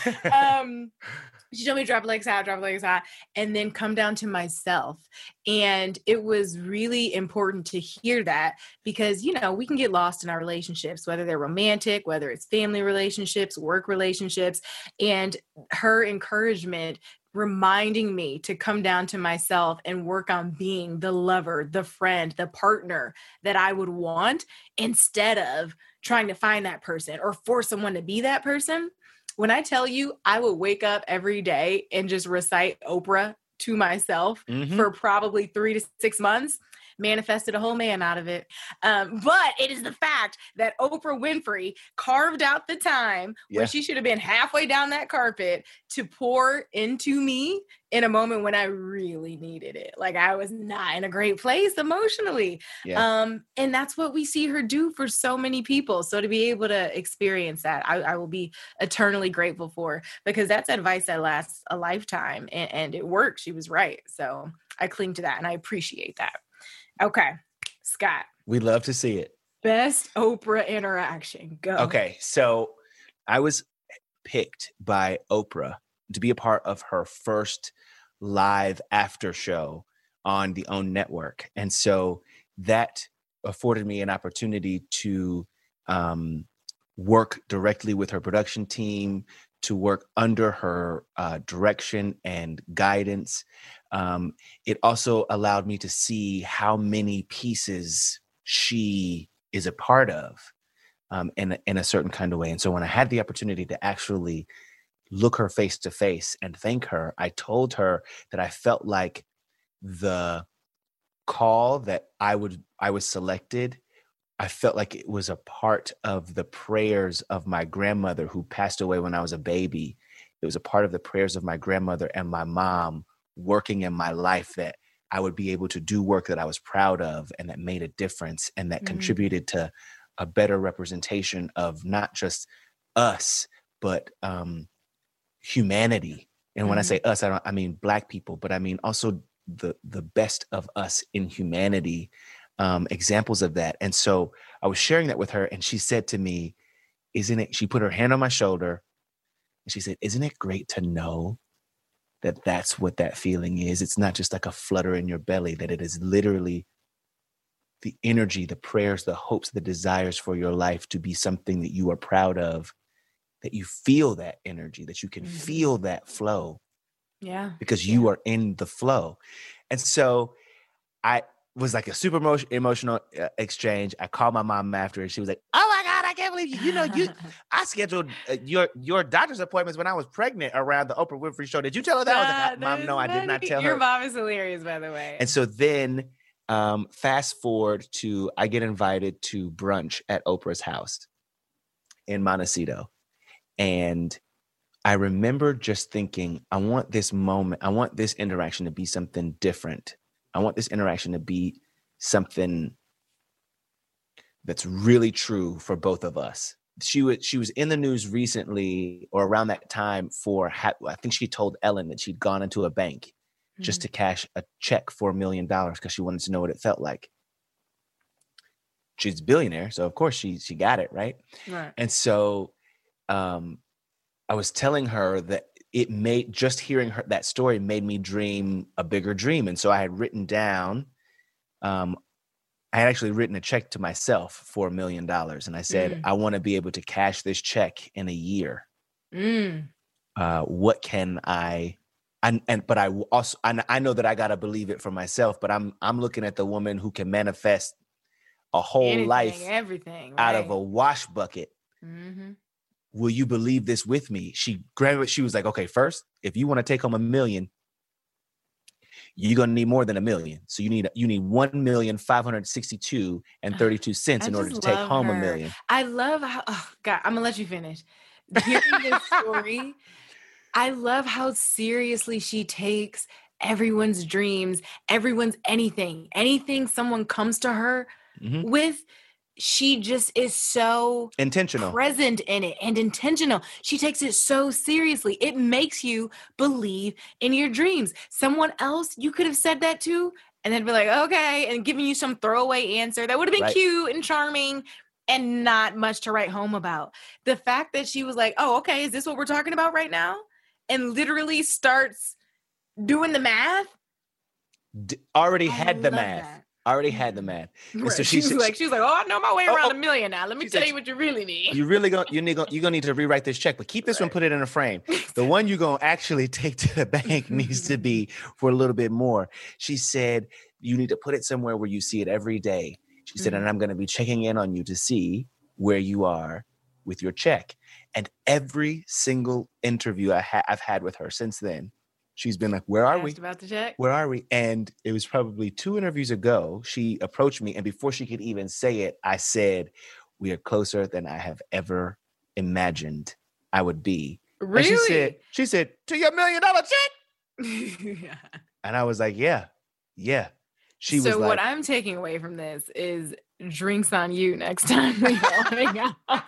um, she told me to drop it like it's hot, drop it like it's hot, and then come down to myself. And it was really important to hear that, because, you know, we can get lost in our relationships, whether they're romantic, whether it's family relationships, work relationships, and her encouragement reminding me to come down to myself and work on being the lover, the friend, the partner that I would want, instead of trying to find that person or force someone to be that person. When I tell you, I would wake up every day and just recite Oprah to myself Mm-hmm. for probably three to six months. Manifested a whole man out of it. Um, but it is the fact that Oprah Winfrey carved out the time Yeah. where she should have been halfway down that carpet to pour into me in a moment when I really needed it. Like, I was not in a great place emotionally. Yeah. Um, and that's what we see her do for so many people. So to be able to experience that, I, I will be eternally grateful for, because that's advice that lasts a lifetime, and, and it worked. She was right. So I cling to that, and I appreciate that. Okay, Scott. We love to see it. Best Oprah interaction. Go. Okay, so I was picked by Oprah to be a part of her first live after show on the OWN network. And so that afforded me an opportunity to um, work directly with her production team, to work under her uh, direction and guidance. Um, it also allowed me to see how many pieces she is a part of um, in, in a certain kind of way. And so when I had the opportunity to actually look her face to face and thank her, I told her that I felt like the call that I would I was selected, I felt like it was a part of the prayers of my grandmother who passed away when I was a baby. It was a part of the prayers of my grandmother and my mom working in my life, that I would be able to do work that I was proud of and that made a difference and that mm-hmm. contributed to a better representation of not just us, but um, humanity. And when mm-hmm. I say us, I don't, I mean Black people, but I mean also the the best of us in humanity, um, examples of that. And so I was sharing that with her, and she said to me, isn't it, she put her hand on my shoulder and she said, isn't it great to know that that's what that feeling is? It's not just like a flutter in your belly, that it is literally the energy, the prayers, the hopes, the desires for your life to be something that you are proud of, that you feel that energy, that you can mm-hmm. feel that flow. Yeah. Because yeah. you are in the flow. And so I was like a super emo- emotional uh, exchange. I called my mom after, and she was like, oh my God, I can't believe you. You know, you, I scheduled uh, your, your doctor's appointments when I was pregnant around the Oprah Winfrey Show. Did you tell her that? I was like, Mom, no, I did not tell her. Your mom is hilarious, by the way. And so then um, fast forward to, I get invited to brunch at Oprah's house in Montecito. And I remember just thinking, I want this moment, I want this interaction to be something different. I want this interaction to be something that's really true for both of us. She was, she was in the news recently or around that time for, ha- I think she told Ellen that she'd gone into a bank mm-hmm. just to cash a check for a million dollars because she wanted to know what it felt like. She's a billionaire, so of course she she got it, right? Right. And so um, I was telling her that it made, just hearing her, that story made me dream a bigger dream. And so I had written down, um, I had actually written a check to myself for a million dollars. And I said, mm. I want to be able to cash this check in a year. Mm. Uh, what can I, and, and but I also, I, I know that I got to believe it for myself, but I'm, I'm looking at the woman who can manifest a whole Anything, everything, everything, out right? of a wash bucket. Mm-hmm. Will you believe this with me? She grabbed, she was like, okay, first, if you want to take home a million, you're going to need more than a million. So you need, you need one million, five hundred sixty-two and thirty-two cents in order to take home her. a million. I love how, oh God, I'm gonna let you finish. Hearing this story, I love how seriously she takes everyone's dreams, everyone's anything, anything someone comes to her mm-hmm. with. She just is so intentional, present in it and intentional. She takes it so seriously. It makes you believe in your dreams. Someone else you could have said that to and then be like, okay, and giving you some throwaway answer that would have been right. cute and charming and not much to write home about. The fact that she was like, oh, okay, is this what we're talking about right now? And literally starts doing the math. D- already I had the math. That. Already had the math. Right. So she, she, she was like, she was like, oh, I know my way oh, around oh. a million now. Let me she tell said, you what you really need. You really gonna you need gonna, you're gonna need to rewrite this check, but keep this right. one, put it in a frame. The one you're gonna actually take to the bank needs to be for a little bit more. She said, you need to put it somewhere where you see it every day. She said, mm-hmm. and I'm gonna be checking in on you to see where you are with your check. And every single interview I ha- I've had with her since then, she's been like, where are we? About the check? Where are we? And it was probably two interviews ago, she approached me. And before she could even say it, I said, we are closer than I have ever imagined I would be. Really? And she said, she said, to your million dollar check? Yeah. And I was like, yeah, yeah. She so was like, what I'm taking away from this is drinks on you next time we all hang out.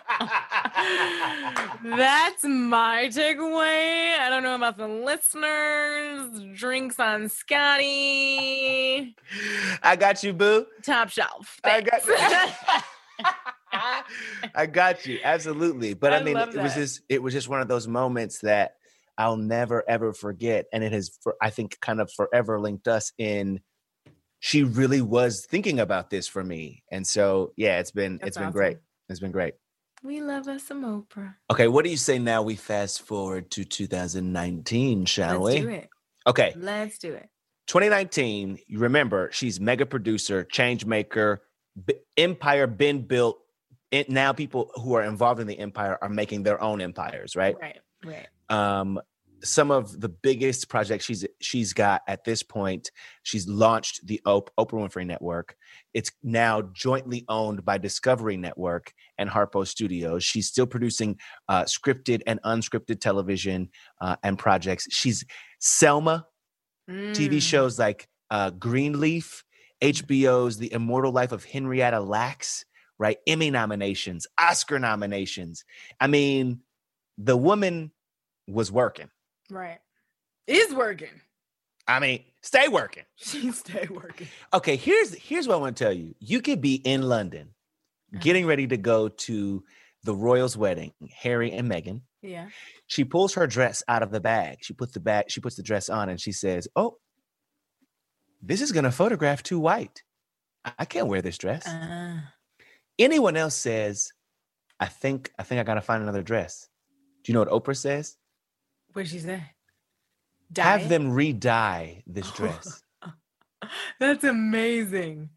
That's my takeaway. I don't know about the listeners. Drinks on Scotty. I got you, boo. Top shelf. Thanks. I got I got you. Absolutely. But I, I mean, it that. was just it was just one of those moments that I'll never ever forget. And it has, for, I think, kind of forever linked us in. She really was thinking about this for me. And so, yeah, it's been, That's it's been awesome. great. It's been great. We love us some Oprah. Okay, what do you say now we fast forward to two thousand nineteen, shall Let's we? do it. Okay. Let's do it. twenty nineteen, you remember, she's mega producer, change maker, B- empire been built. It, now people who are involved in the empire are making their own empires, right? Right, right. Um, some of the biggest projects she's she's got at this point, she's launched the Op- Oprah Winfrey Network. It's now jointly owned by Discovery Network and Harpo Studios. She's still producing uh, scripted and unscripted television uh, and projects. She's Selma, Mm. T V shows like uh, Greenleaf, H B O's The Immortal Life of Henrietta Lacks, right? Emmy nominations, Oscar nominations. I mean, the woman was working. Right. Is working. I mean, stay working. She stay working. Okay, here's here's what I want to tell you. You could be in London, getting ready to go to the royals' wedding, Harry and Meghan. Yeah. She pulls her dress out of the bag. She puts the bag, she puts the dress on, and she says, "Oh, this is gonna photograph too white. I can't wear this dress." Uh, Anyone else says, I think, I think I gotta find another dress. Do you know what Oprah says? what'd she say? Have Dye? them re-dye this dress. That's amazing.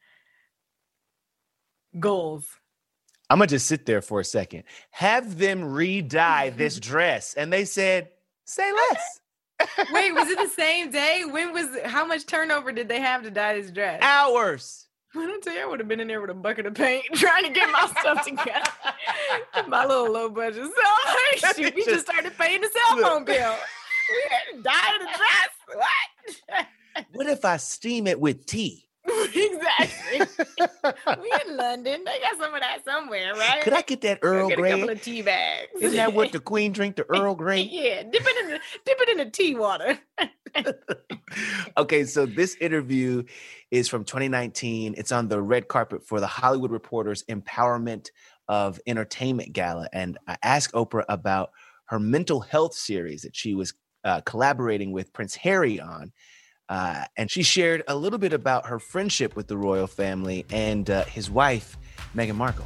Goals. I'm gonna just sit there for a second. Have them re-dye this dress. And they said, say less. Wait, was it the same day? When was how much turnover did they have to dye this dress? Hours. When I tell you, I would have been in there with a bucket of paint trying to get my stuff together. My little low budget. So shoot, we just started paying the cell phone bill. We had to dye the dress. What? What if I steam it with tea? Exactly. We in London. They got some of that somewhere, right? Could I get that Go Earl get a couple Grey? of tea bags. Isn't that what the Queen drink, the Earl Grey? Yeah, dip it in the dip it in the tea water. Okay, so this interview is from twenty nineteen. It's on the red carpet for the Hollywood Reporter's Empowerment of Entertainment Gala. And I asked Oprah about her mental health series that she was uh, collaborating with Prince Harry on. Uh, and she shared a little bit about her friendship with the royal family and uh, his wife, Meghan Markle.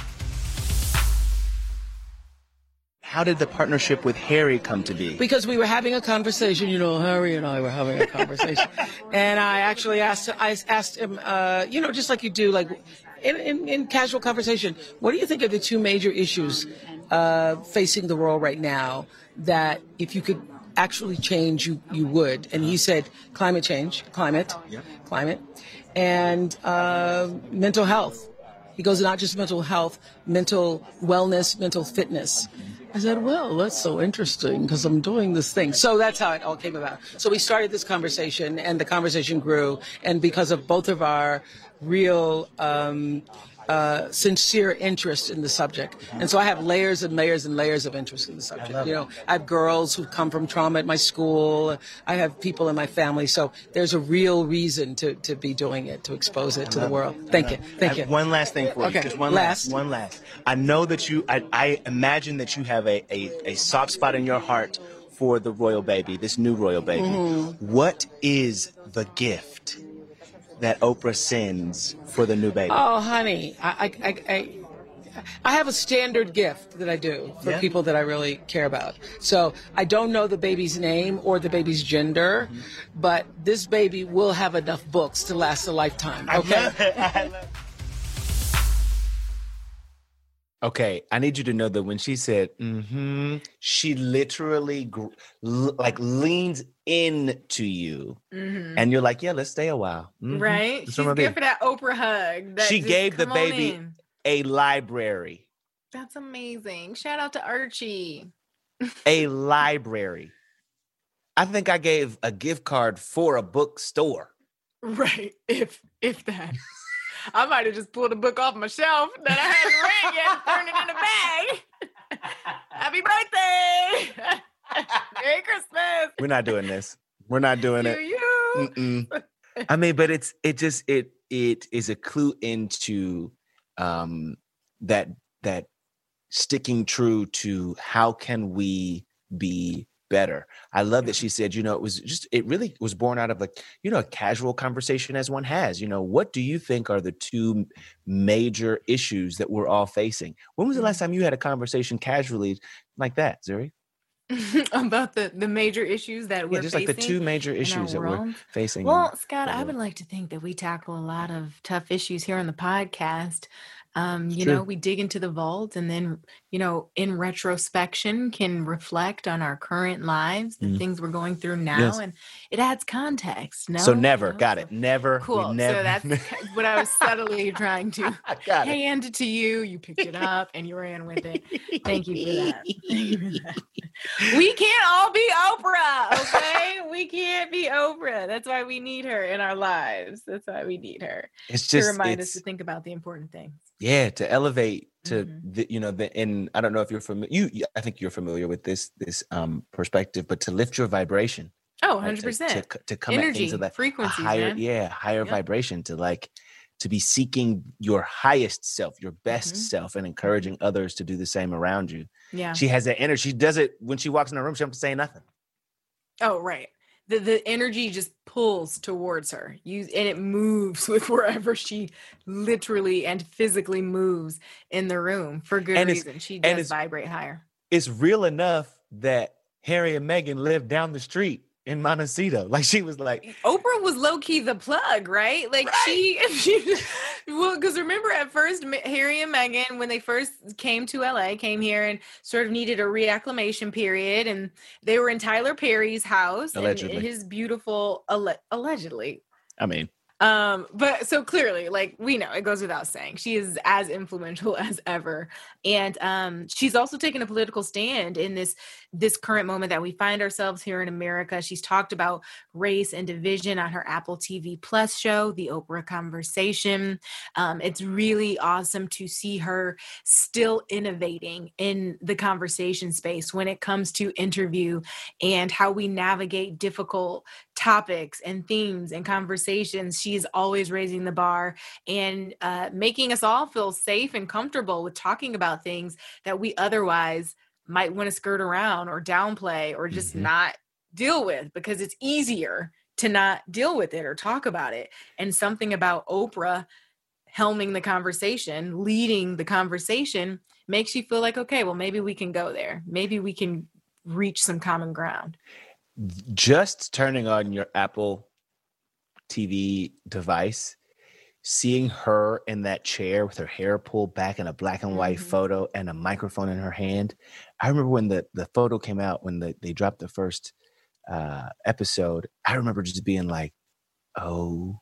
How did the partnership with Harry come to be? Because we were having a conversation, you know, Harry and I were having a conversation. And I actually asked I asked him, uh, you know, just like you do, like in, in, in casual conversation, what do you think are the two major issues uh, facing the world right now that if you could actually change, you, you would? And he said climate change, climate, Yeah. climate, and uh, mental health. He goes, not just mental health, mental wellness, mental fitness. I said, well, that's so interesting because I'm doing this thing. So that's how it all came about. So we started this conversation and the conversation grew. And because of both of our real um, uh, sincere interest in the subject. And so I have layers and layers and layers of interest in the subject. You know, I have girls who come from trauma at my school. I have people in my family. So there's a real reason to, to be doing it, to expose it to the world. Thank you. Thank I you. have one last thing for you. Okay, Just one last. last. One last. I know that you, I, I imagine that you have a, a, a soft spot in your heart for the royal baby, this new royal baby. Mm-hmm. What is the gift that Oprah sends for the new baby? Oh, honey, I, I, I, I, I have a standard gift that I do for Yeah. people that I really care about. So I don't know the baby's name or the baby's gender, Mm-hmm. but this baby will have enough books to last a lifetime. I Okay. love it. I love it. Okay, I need you to know that when she said, mm-hmm, she literally gr- l- like leans into you. Mhm. And you're like, yeah, let's stay a while. Mhm. Right? That's She's what I'm good doing. for that Oprah hug. that She just, gave the "Come on baby in." a library. That's amazing. Shout out to Archie. A library. I think I gave a gift card for a bookstore. Right. If if that. I might have just pulled a book off my shelf that I hadn't read yet and turned it in a bag. Happy birthday. Merry Christmas. We're not doing this. We're not doing You, it. you. Mm-mm. I mean, but it's it just it it is a clue into um that that sticking true to how can we be better. I love that she said, you know, it was just, it really was born out of like, you know, a casual conversation as one has. You know, what do you think are the two major issues that we're all facing? When was the last time you had a conversation casually like that, Zuri? About the the major issues that we're Yeah, just facing, like the two major issues that we're world. facing. Well, in Scott, the I world. would like to think that we tackle a lot of tough issues here on the podcast. Um, you true. know, we dig into the vault and then, you know, in retrospection can reflect on our current lives, the Mm. things we're going through now, Yes. and it adds context. No, So never, You know, got so- it. Never. we Cool. never, So that's what I was subtly trying to I got it. hand to you. You picked it up and you ran with it. Thank you for that. Thank you for that. We can't all be Oprah, okay? We can't be Oprah. That's why we need her in our lives. That's why we need her It's to just, remind us it's, to think about the important things. yeah, to elevate to Mhm. the, you know, the, and I don't know if you're familiar, you, you- I think you're familiar with this, this um perspective, but to lift your vibration. Oh, right? To- To, one hundred percent. c- to come Energy, at things of that a frequencies, higher, man. yeah, higher Yep. vibration, to like, to be seeking your highest self, your best Mhm. self, and encouraging others to do the same around you. Yeah. She has that energy. She does it when she walks in the room. She don't have to say nothing. Oh, right. The the energy just pulls towards her. You and it moves with wherever she literally and physically moves in the room for good And it's- reason. She and does it's- vibrate higher. It's real enough that Harry and Meghan lived down the street in Montecito. Like she was like, Oprah was low key the plug, right? Like she, she, well, because remember at first Ma- Harry and Meghan, when they first came to L A, came here and sort of needed a reacclimation period, and they were in Tyler Perry's house, Allegedly. and his beautiful, alle- allegedly. I mean, Um, but so clearly, like we know, it goes without saying, she is as influential as ever. And um, she's also taken a political stand in this this current moment that we find ourselves here in America. She's talked about race and division on her Apple T V Plus show, The Oprah Conversation. Um, it's really awesome to see her still innovating in the conversation space when it comes to interview and how we navigate difficult topics and themes and conversations. She's always raising the bar and uh, making us all feel safe and comfortable with talking about things that we otherwise might want to skirt around or downplay or just Mhm. not deal with, because it's easier to not deal with it or talk about it. And something about Oprah helming the conversation, leading the conversation, makes you feel like, okay, well, maybe we can go there. Maybe we can reach some common ground. just turning on your Apple T V device, seeing her in that chair with her hair pulled back in a black and white Mhm. photo and a microphone in her hand. I remember when the, the photo came out, when the, they dropped the first uh, episode, I remember just being like, oh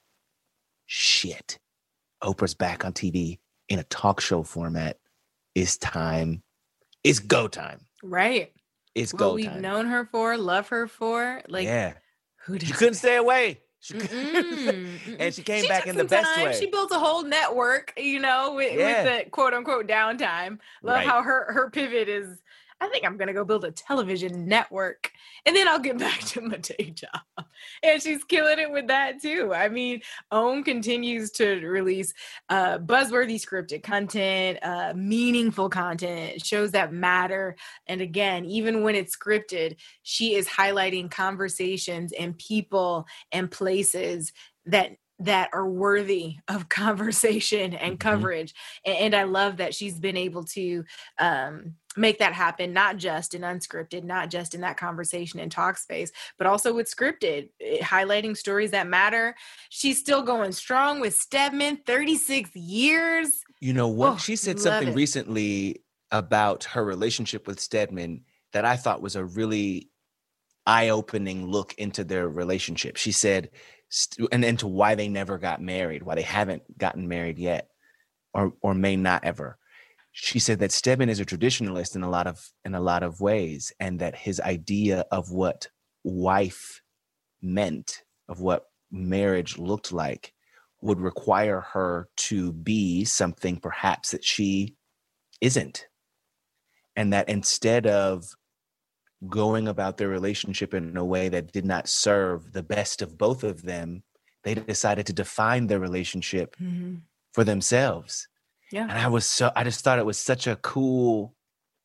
shit, Oprah's back on T V in a talk show format. It's time. It's go time. Right. It's What go we've time. known her for, love her for, like, yeah. who does She couldn't stay away. She couldn't. Mm-mm, mm-mm. And she came She back took in the some best time. way. She built a whole network, you know, with, Yeah. with the quote unquote downtime. Love Right. how her her pivot is, I think I'm gonna go build a television network and then I'll get back to my day job. And she's killing it with that too. I mean, OWN continues to release uh, buzzworthy scripted content, uh, meaningful content, shows that matter. And again, even when it's scripted, she is highlighting conversations and people and places that that are worthy of conversation and Mhm. coverage. And, and I love that she's been able to um, make that happen, not just in unscripted, not just in that conversation and talk space, but also with scripted, eh, highlighting stories that matter. She's still going strong with Stedman, thirty-six years. You know what? Oh, She said love something it. recently about her relationship with Stedman that I thought was a really eye-opening look into their relationship. She said, st- and into why they never got married, why they haven't gotten married yet, or or may not ever. She said that Stedman is a traditionalist in a lot of in a lot of ways, and that his idea of what wife meant, of what marriage looked like, would require her to be something perhaps that she isn't. And that instead of going about their relationship in a way that did not serve the best of both of them, they decided to define their relationship Mm-hmm. for themselves. Yeah. And I was so, I just thought it was such a cool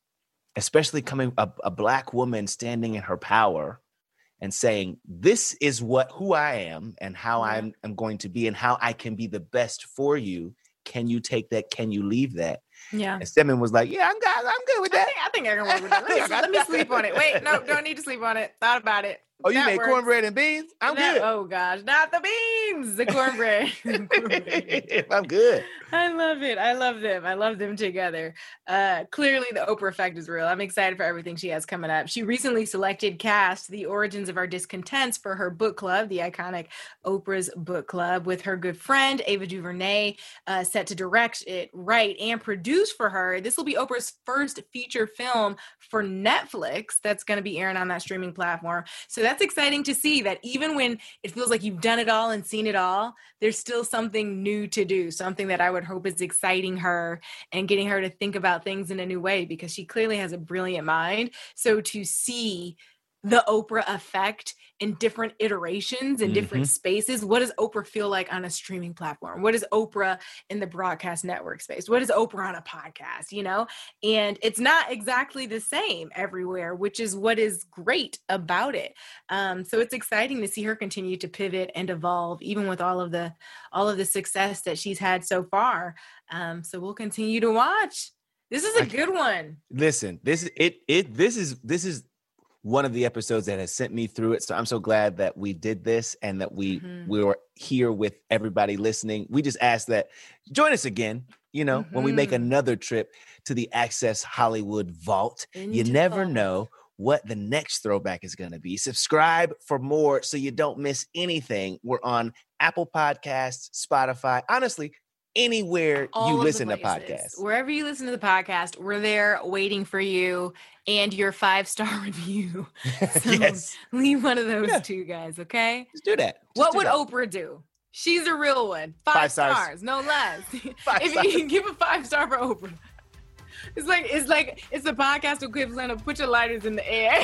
especially coming a, a Black woman standing in her power and saying, this is what who I am and how Yeah. I'm, I'm going to be and how I can be the best for you. Can you take that? Can you leave that? Yeah. And Stedman was like, yeah, I'm good, I'm good with I that. think, I think I can work with that. Let me, let me sleep on it. Wait, no, don't need to sleep on it. Thought about it. Oh, you That made works. cornbread and beans? I'm Not- good. Oh gosh, not the beans, the cornbread. Cornbread. I'm good. I love it. I love them. I love them together. Uh, clearly, the Oprah effect is real. I'm excited for everything she has coming up. She recently selected Cast, The Origins of Our Discontents, for her book club, the iconic Oprah's Book Club, with her good friend, Ava DuVernay, uh, set to direct it, write, and produce for her. This will be Oprah's first feature film for Netflix that's going to be airing on that streaming platform. So that's exciting to see that even when it feels like you've done it all and seen it all, there's still something new to do, something that I would hope is exciting her and getting her to think about things in a new way, because she clearly has a brilliant mind. So to see the Oprah effect in different iterations, in different spaces, what does Oprah feel like on a streaming platform? What is Oprah in the broadcast network space? What is Oprah on a podcast, you know? And it's not exactly the same everywhere, which is what is great about it. Um, so it's exciting to see her continue to pivot and evolve, even with all of the all of the success that she's had so far. Um, so we'll continue to watch. This is a good one. Listen, this is it. It this is this is one of the episodes that has sent me through it. So I'm so glad that we did this and that we Mhm. we were here with everybody listening. We just ask that join us again. You know, when we make Mhm. another trip to the Access Hollywood Vault. You Into never vault. know what the next throwback is going to be. Subscribe for more so you don't miss anything. We're on Apple Podcasts, Spotify, honestly, anywhere All you of the listen to places. podcasts. Wherever you listen to the podcast, we're there waiting for you and your five-star review. So Yes. leave one of those Yeah. two guys, okay? Just do that. Just What do would that. Oprah do? She's a real one. Five, Five stars. stars. no less. Five if stars. you can give a five star for Oprah. It's like it's like it's a podcast equivalent of put your lighters in the air.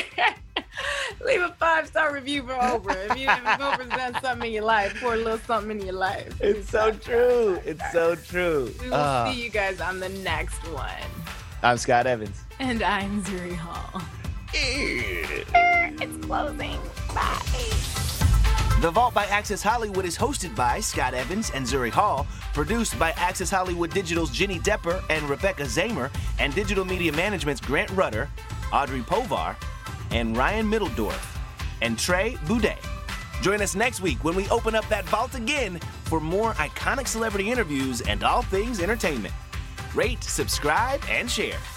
Leave a five star review for Oprah. If, you, if Oprah's done something in your life, pour a little something in your life. It's so true. It's so true. We will Ah, see you guys on the next one. I'm Scott Evans. And I'm Zuri Hall. The It's closing. Bye. Vault by Access Hollywood is hosted by Scott Evans and Zuri Hall, produced by Access Hollywood Digital's Jenny Depper and Rebecca Zamer, and Digital Media Management's Grant Rudder, Audrey Povar, and Ryan Middledorf, and Trey Boudet. Join us next week when we open up that vault again for more iconic celebrity interviews and all things entertainment. Rate, subscribe, and share.